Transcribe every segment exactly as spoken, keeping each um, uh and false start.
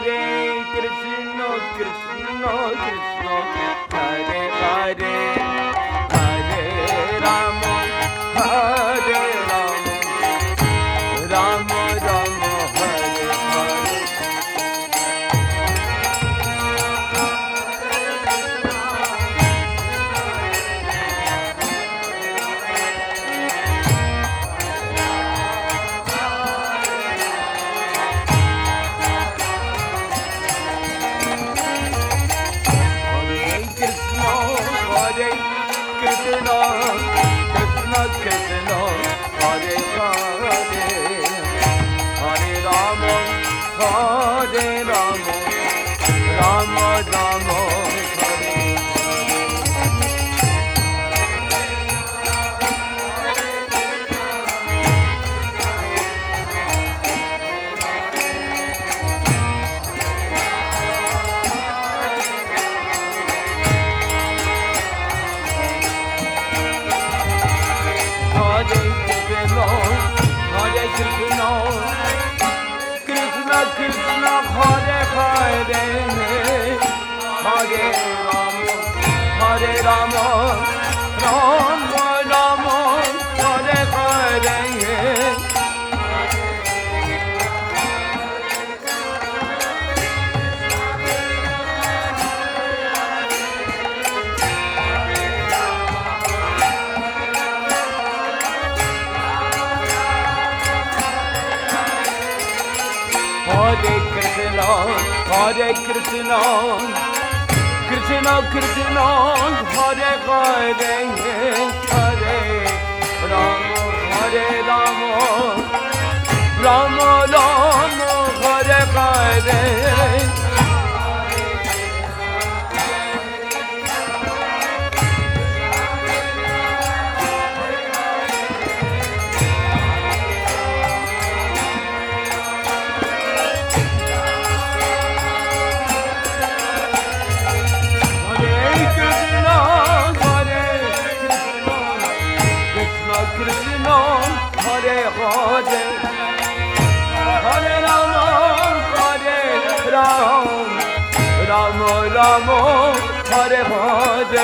Hare Krishna, Krishna Krishna, Hare Hare, Hare Rama, Hare Rama, Rama Rama, Hare Hare. Krishna, Krishna Krishna, Hare Hare, Hare Rama, Hare Rama, Rama Rama, Hare Krishna, Krishna Krishna, Hare Hare, Hare Rama, Hare Rama, Rama Rama, Hare Hare. Hare Krishna, Hare Krishna, Krishna Krishna, Hare Hare, Hare Rama, Hare Rama, Rama Rama, Hare Hare. Krishna, Hare Hare, Hare Rama, Hare Rama, Rama Rama, Hare Hare.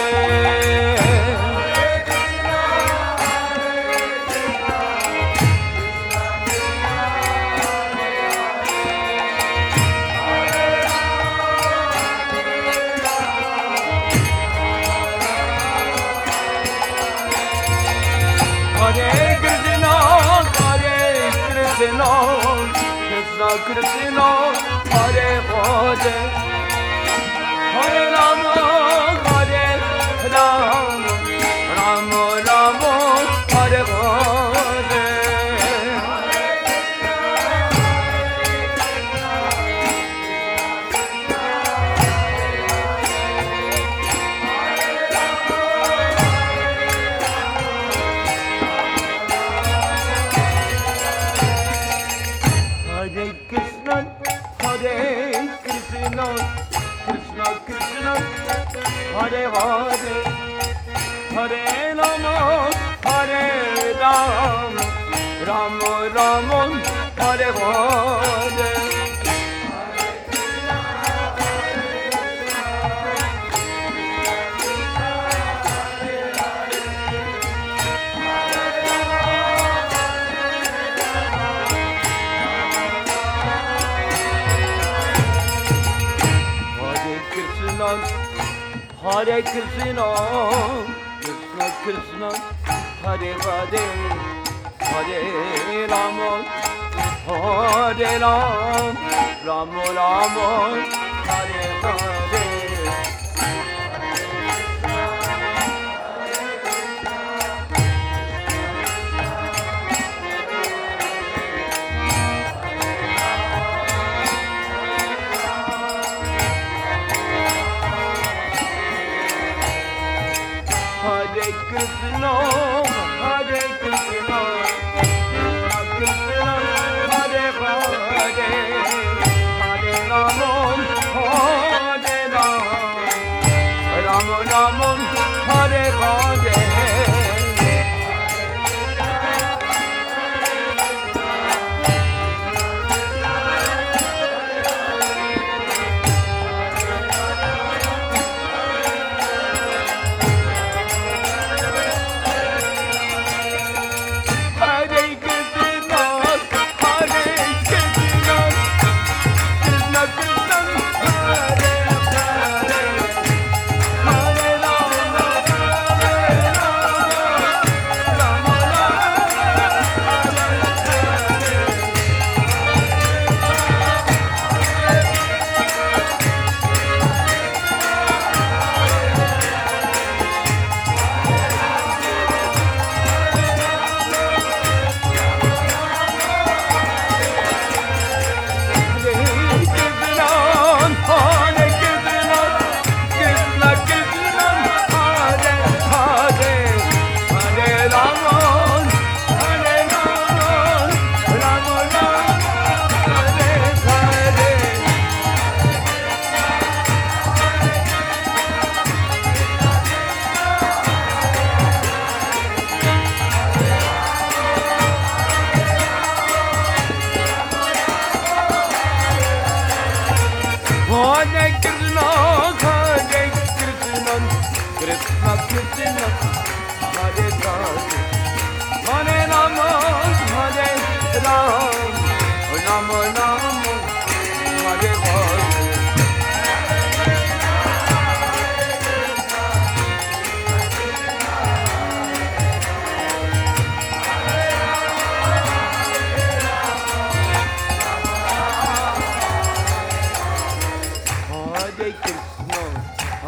Krishna, Krishna Krishna, Hare Hare, Hare Rama, Hare Rama, Rama Rama, Hare Hare. Hare Krishna, Hare Krishna, Krishna Krishna, Hare Hare, Hare Rama, Hare Rama, Rama Rama, Hare Hare. Hare Krishna, Krishna Krishna, Hare Hare, Hare Rama, Hare Rama, Rama Rama, Hare Hare. Hare Krishna, Hare Krishna, Krishna Krishna, Hare Hare, Hare Rama, Hare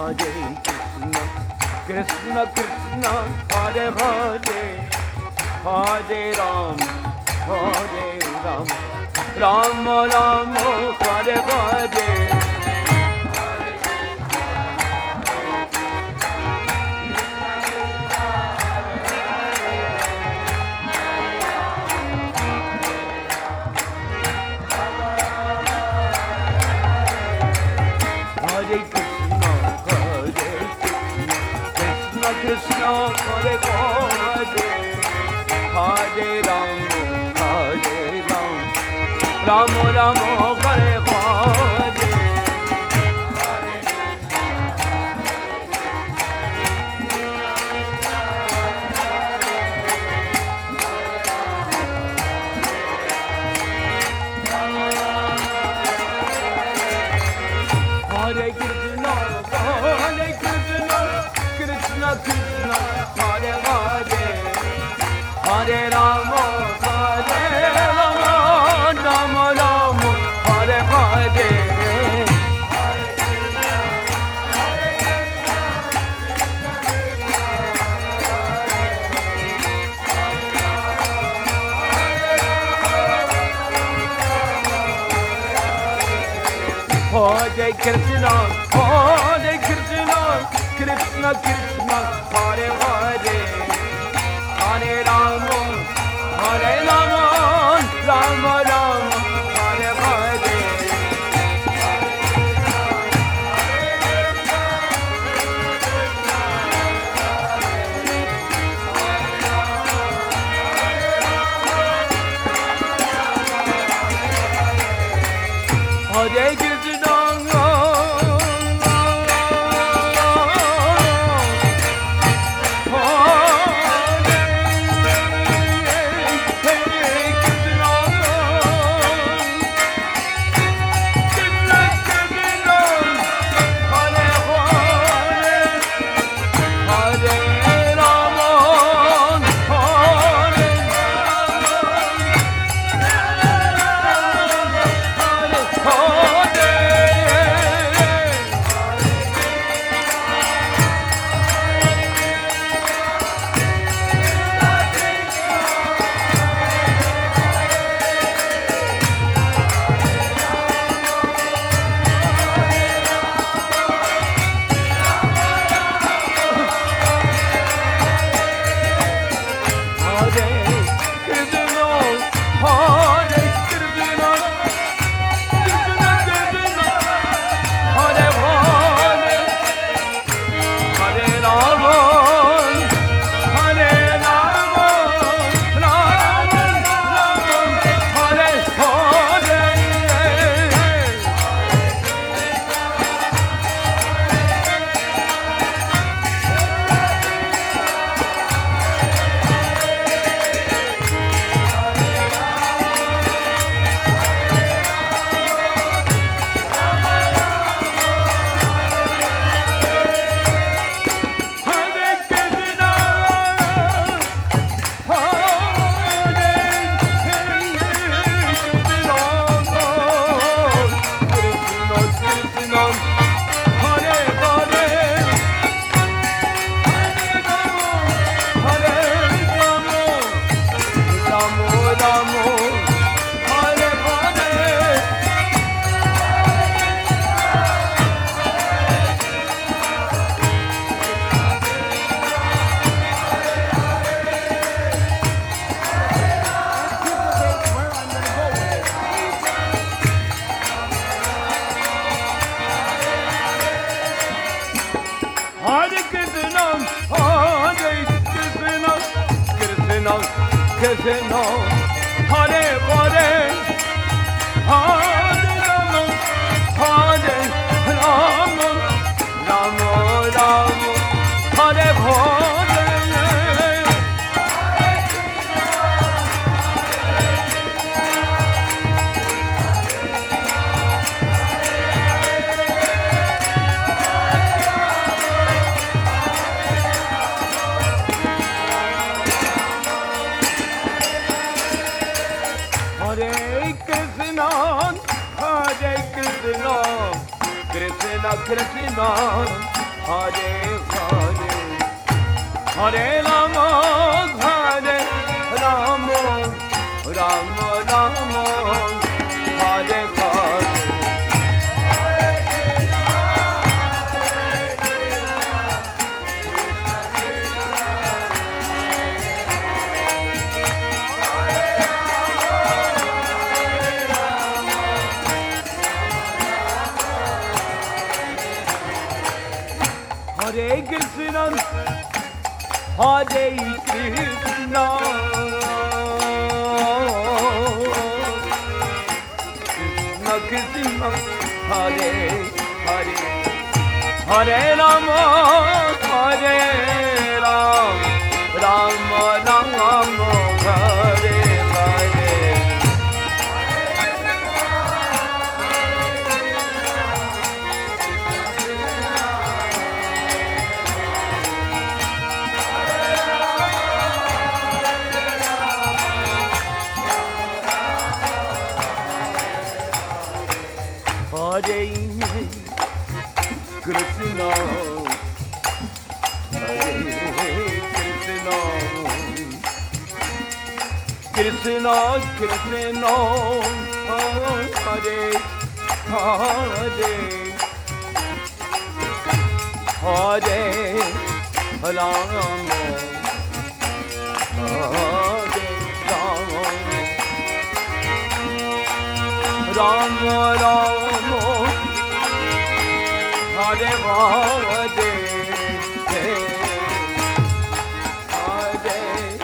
Krishna Krishna, Hare Hare, Hare Ram, Hare Ram, Rama Rama, Hare Hare. Krishna, Hare Hare, Hare Ram, Hare Ram, Rama Rama, Hare Hare. Hare Krishna, Hare Krishna, Krishna Krishna, Hare Hare, Hare Rama, Hare Rama, Rama Rama, Hare Hare. Hare Krishna, Hare Krishna, Krishna Krishna, Hare Hare, Hare Rama, Hare Rama, Rama Rama, Hare Hare. Hare Krishna, Krishna, Hare Hare, Hare Rama, Hare Rama, Rama Rama, Hare Hare. Krishna, Krishna, Hare Hare Hare Rama Hare Rama Rama Rama Hare Hare Hare Krishna, Hare Krishna, Krishna Krishna, Hare Hare, Hare Rama, Hare Rama, Rama Rama, Hare Hare. Hare Krishna, Hare Krishna, Krishna Krishna, Hare Hare, Hare Rama, Hare Rama, Rama Rama, Hare Hare, Hare.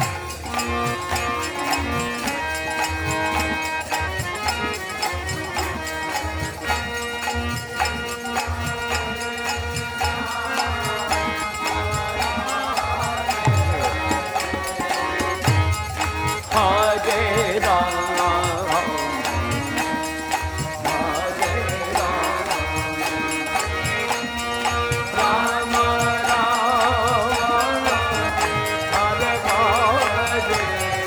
Hare Rama, Hare Rama, Rama Rama, Hare Hare,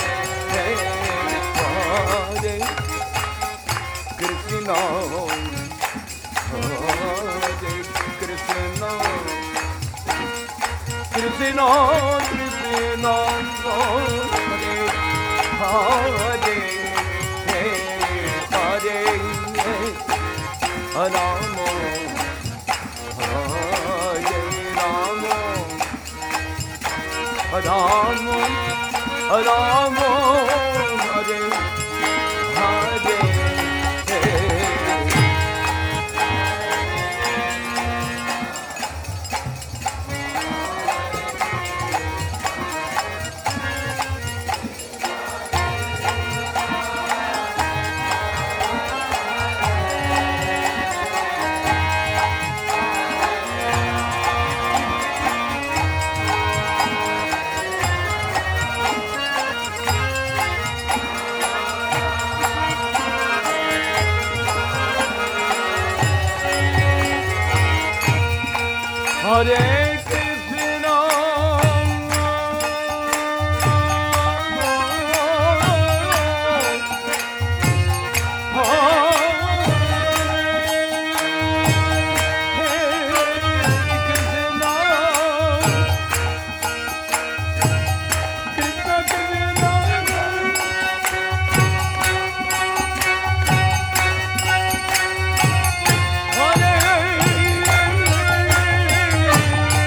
Hare Krishna, Hare Krishna, Krishna Krishna, Hare Hare, Hare Rama, Hare Rama, Rama Rama, Hare Hare. Hare Krishna, Hare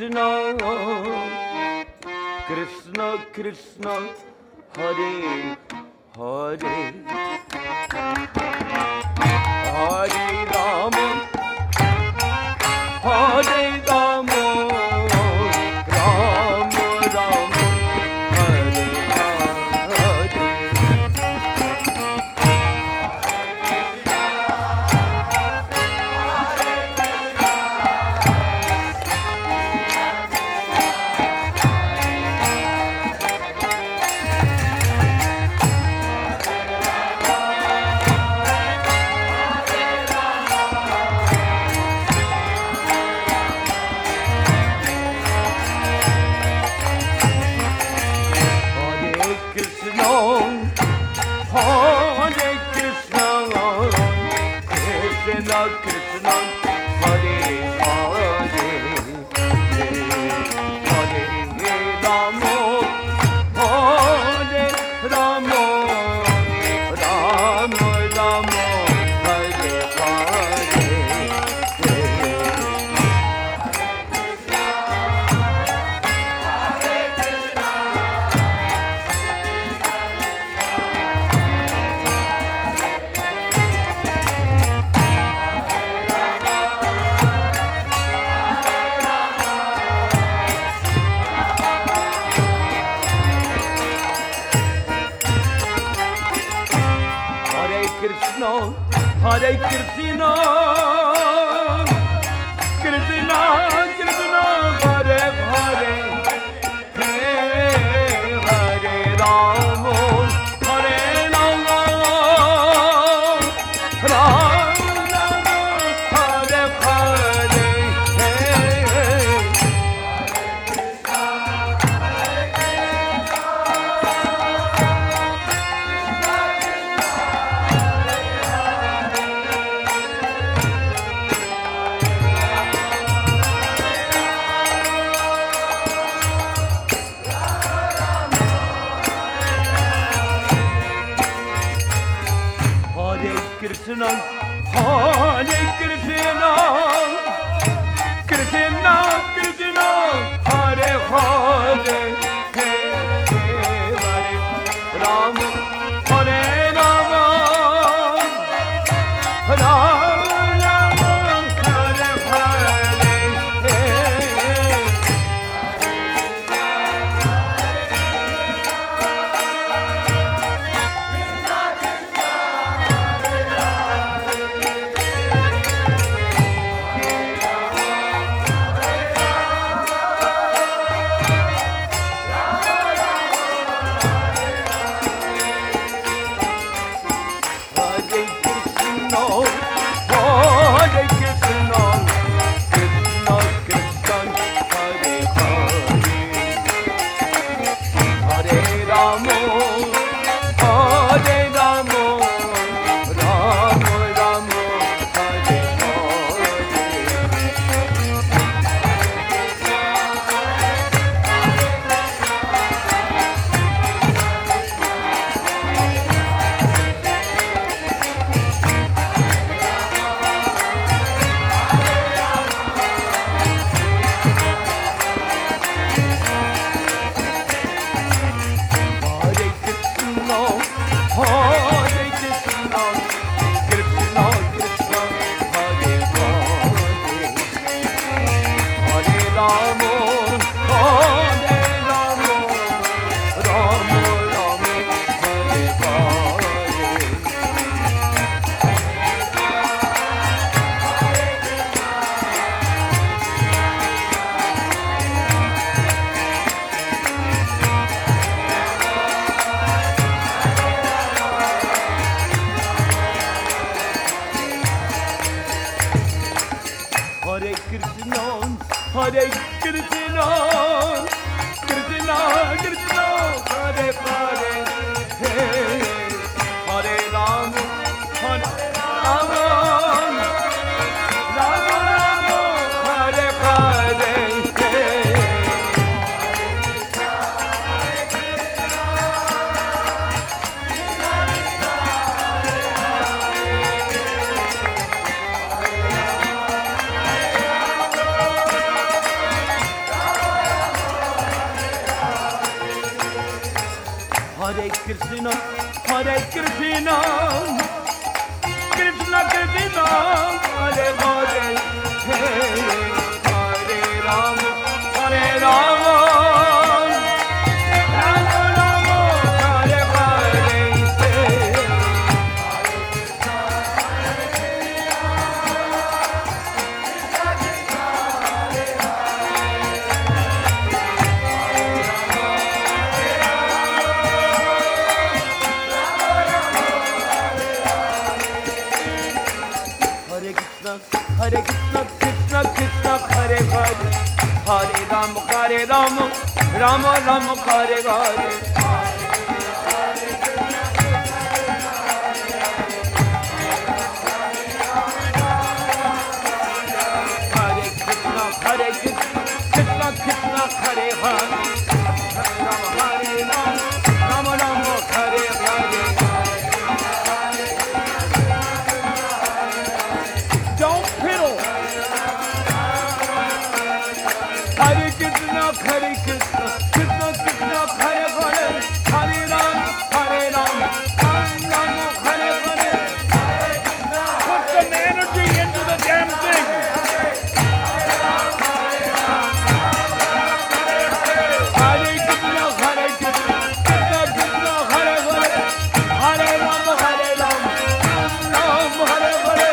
Krishna, Krishna Krishna, Hare Hare, Hare Rama, Hare Rama, Rama Rama, Hare Hare. Hare Krishna, Krishna Krishna, Hare Hare, Hare Rama, Hare Rama, Rama Hare Hare. Krishna, Hare Krishna, Krishna Krishna, Hare Hare, Hare Rama, Hare Rama, Rama Hare Hare. Hare Hare Krishna, Hare Krishna, Krishna Krishna, Hare Hare, Hare Ram, Hare Ram, Ram Ram, Hare Hare. Hare Krishna, Krishna Krishna, Hare Hare, Hare Ram, Hare Ram, Ram Ram, Hare Hare. Hare Krishna, Hare Krishna, Krishna Krishna, Hare Hare, Ram Hare Ram, Ram Ram, Hare Hare. Don't fiddle. Hare Krishna, Hare Krishna, Krishna Krishna, Hare Hare, Hare Ram, Hare Ram, Ram Ram, Hare Hare. Put some energy into the damn thing. Hare Krishna, Hare Krishna, Krishna Krishna, Hare Hare, Hare Ram, Hare Ram, Ram Ram, Hare Hare.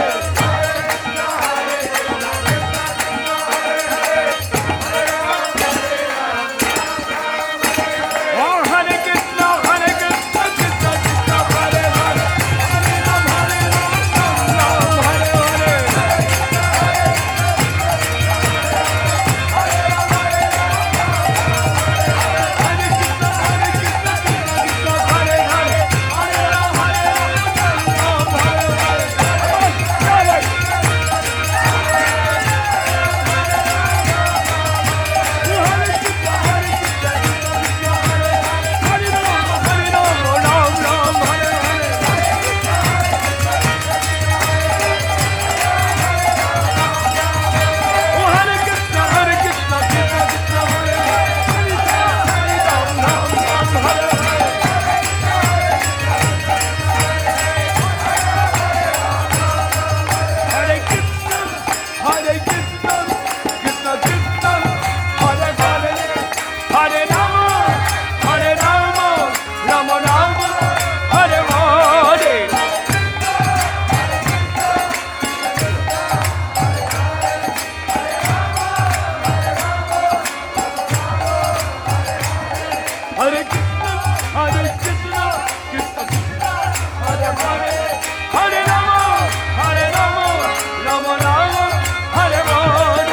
Hare Krishna, Hare Krishna, Krishna Krishna, Hare Hare, Hare Rama, Hare Rama, Rama Rama, Hare Hare.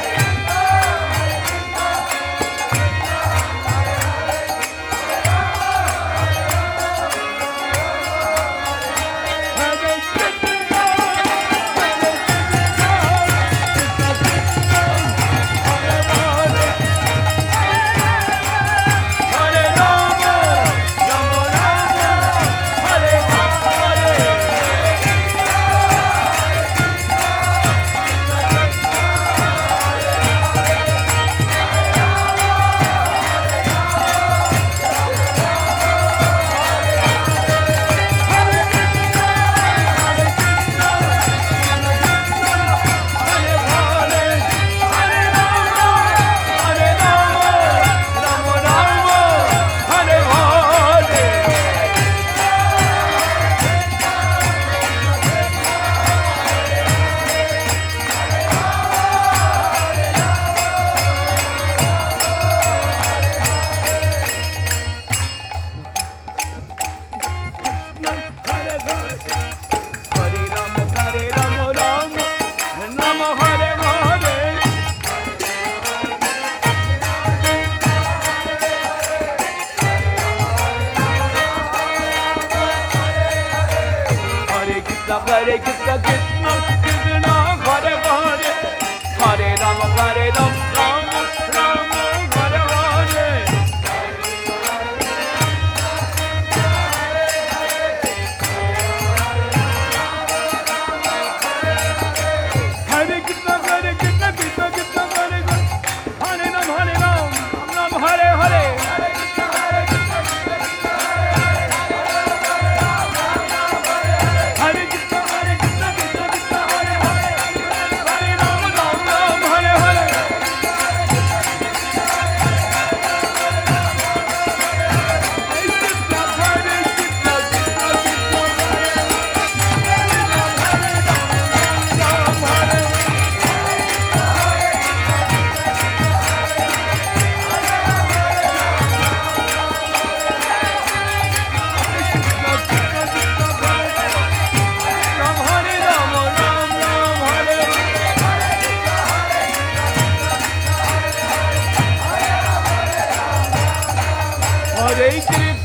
Hare Krishna, Krishna Krishna, Hare Hare, Hare Rama, Hare Rama, Rama Rama, Hare Hare. Hare Krishna, Hare Krishna, Krishna Krishna, Hare Hare, Hare Rama, Hare Rama, Rama Hare Hare. Hare Krishna